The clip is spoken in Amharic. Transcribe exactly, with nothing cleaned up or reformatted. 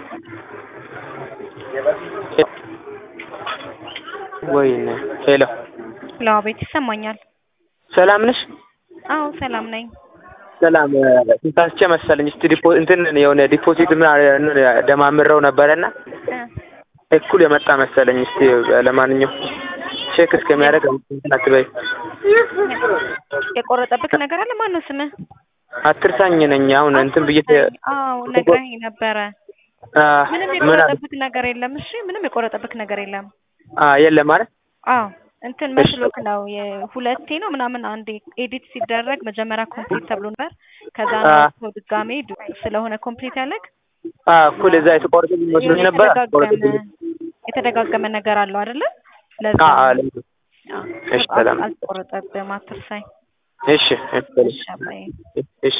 ወይኔ ሄሎ ሄሎ ቤት ይሰማኛል? ሰላም ነሽ? አዎ ሰላም ነኝ። ሰላም ታስቸ መሰለኝ እስቲ ዲፖ እንትን የሆነ ዲፖዚት ምን ደማምረው ነበርና እኩል የመጣ መሰለኝ። እስቲ ለማንኛውም ቼክ እስከሚያደርግ እንትን አትበይ። የቆረጠብክ ነገር አለ? ማን ነው ስምህ? አትርሳኝ ነኝ አሁን እንትን ብዬ አዎ ነግረኸኝ ነበረ። አዎ ምንም የቆረጠብክ ነገር የለም። እሺ ምንም የቆረጠብክ ነገር የለም። አዎ የለም ማለት አዎ እንትን መስሎክ ነው የሁለቴ ነው ምናምን አንዴ ኤዲት ሲደረግ መጀመሪያ ኮምፕሊት ተብሎ ነበር። ከዛ ነው ድጋሜ ስለሆነ ኮምፕሊት ያለክ አዎ እኩል እዛ የተቆረጠ መስሎኝ ነበር። የተደጋገመ ነገር አለው አይደለ? ለዛ አዎ እሺ ሰላም አልቆረጠብህም አትርሳኝ። እሺ እሺ እሺ